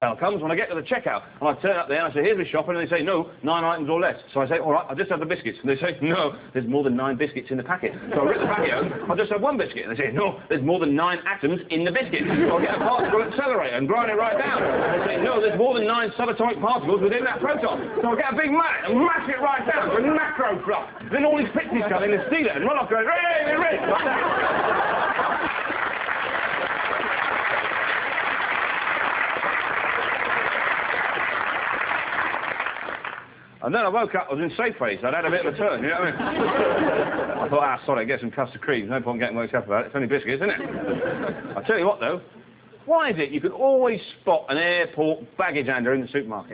comes when I get to the checkout, and I turn up there and I say, here's my shopping, and they say, no, 9 items or less. So I say, all right, I'll just have the biscuits. And they say, no, there's more than 9 biscuits in the packet. So I rip the packet out, I'll just have 1 biscuit. And they say, no, there's more than 9 atoms in the biscuit. So I'll get a particle accelerator and grind it right down. And they say, no, there's more than 9 subatomic particles within that proton. So I'll get a big mat and mash it right down to a macro flux. Then all these pictures come in and steal it and run off going, hey, Rick! And then I woke up, I was in Safeways, I'd had a bit of a turn, you know what I mean? I thought, sorry, get some custard cream, no point getting worked up about it, it's only biscuits, isn't it? I tell you what though, why is it you can always spot an airport baggage handler in the supermarket?